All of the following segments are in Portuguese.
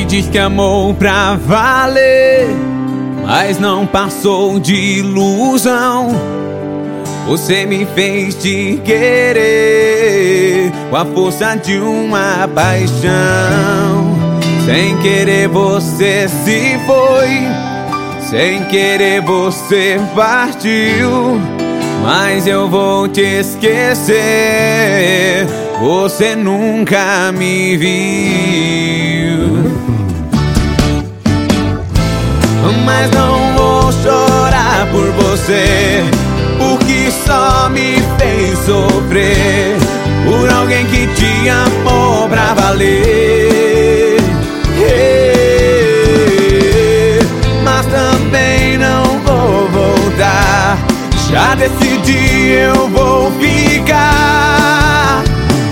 diz que amou pra valer, mas não passou de ilusão. Você me fez te querer com a força de uma paixão. Sem querer você se foi, sem querer você partiu, mas eu vou te esquecer. Você nunca me viu. Mas não vou chorar por você, porque só me fez sofrer por alguém que te amou pra valer. Mas também não vou voltar, já decidi, eu vou ficar.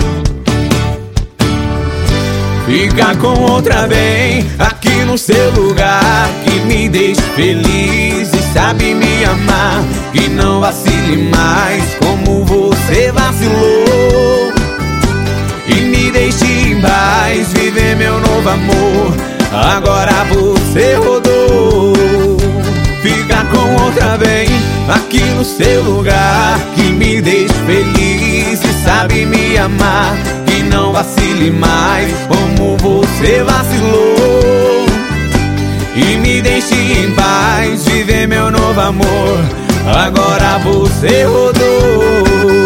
Ficar com outra bem aqui no seu lugar, que me deixe feliz e sabe me amar, que não vacile mais como você vacilou, e me deixe em paz viver meu novo amor. Agora você rodou. Ficar com outra bem aqui no seu lugar, que me deixe feliz e sabe me amar, que não vacile mais como você vacilou, e me deixe em paz viver meu novo amor. Agora você rodou.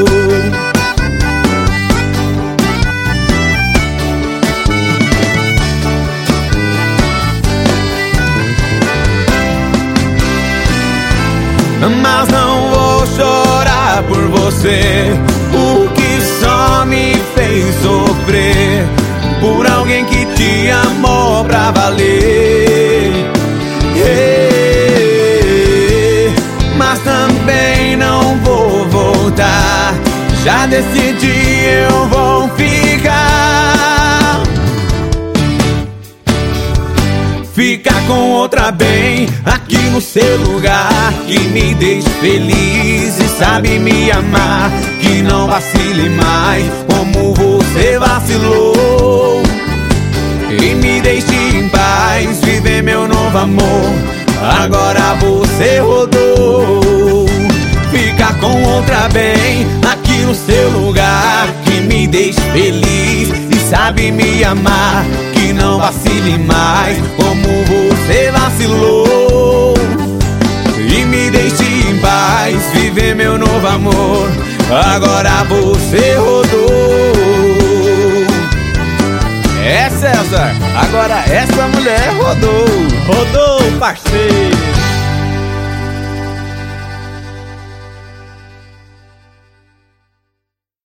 Mas não vou chorar por você, porque só me fez sofrer por alguém que te amou pra valer. Mas também não vou voltar, já decidi, eu vou ficar. Ficar com outra bem aqui no seu lugar, que me deixe feliz e sabe me amar, que não vacile mais como você vacilou, e me deixe em paz viver meu novo amor. Agora você rodou. Ficar com outra bem aqui no seu lugar, que me deixe feliz e sabe me amar, que não vacile mais como você vacilou, e me deixe em paz viver meu novo amor. Agora você rodou. É, César, agora essa mulher rodou. Rodou, parceiro.